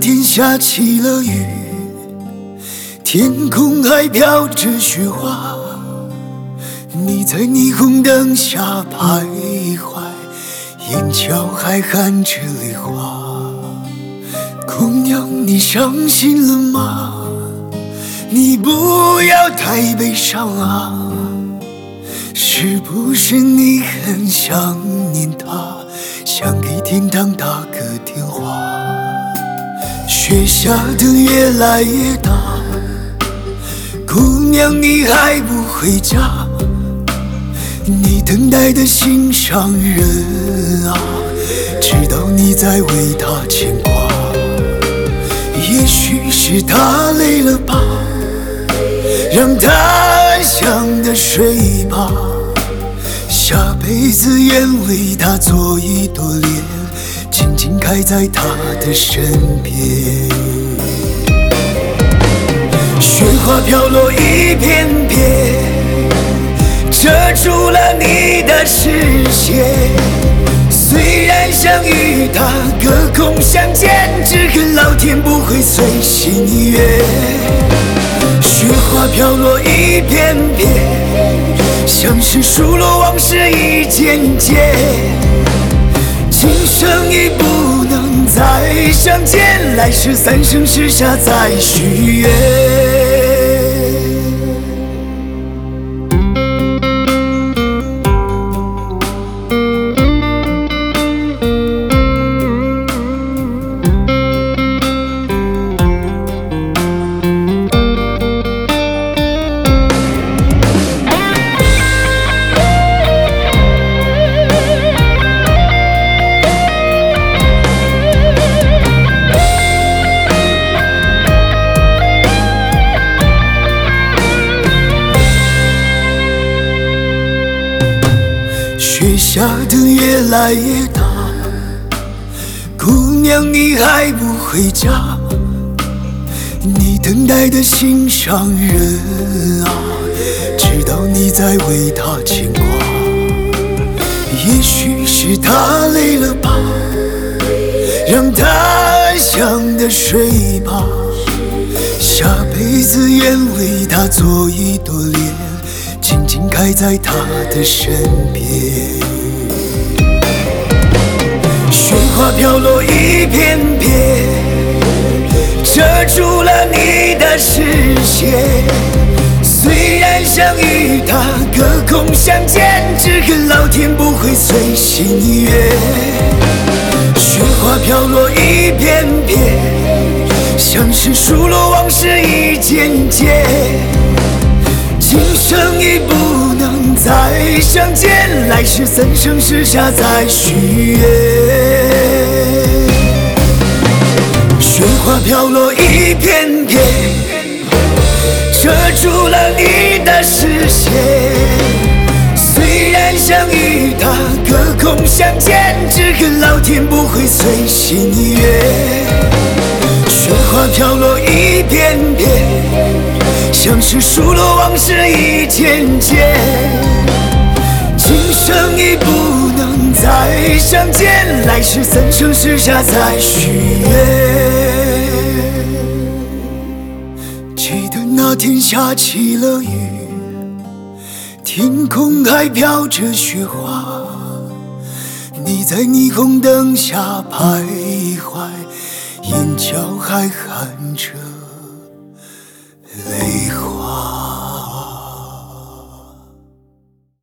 天下起了雨，天空还飘着雪花，你在霓虹灯下徘徊，眼角还含着泪花。姑娘，你伤心了吗？你不要太悲伤啊，是不是你很想念他，想给天堂打个电话？雪下得越来越大，姑娘你还不回家，你等待的心上人啊，知道你在为他牵挂。也许是他累了吧，让他安详地睡吧，下辈子愿为他做一朵莲，静静开在他的身边。雪花飘落一片片，遮住了你的视线，虽然想与他隔空相见，只恨老天不会随心愿。雪花飘落一片片，像是数落往事一件件，今生已不能再相见，来世三生石下再许愿。雪下得越来越大，姑娘你还不回家，你等待的心上人啊，知道你在为他牵挂。也许是他累了吧，让他安详地睡吧，下辈子愿为他做一朵莲，静静开在他的身边。雪花飘落一片片，遮住了你的视线，虽然想与他隔空相见，只恨老天不会随心愿。雪花飘落一片片，像是数落往事一件件，今生已不能再相见，来世三生石下再许愿。雪花飘落一片片，遮住了你的视线，虽然想与他隔空相见，只恨老天不会随心愿。雪花飘落一片片，像是数落往事一件件，今生已不能再相见，来世三生石下再许愿。记得那天下起了雨，天空还飘着雪花，你在霓虹灯下徘徊，眼角还含着泪花。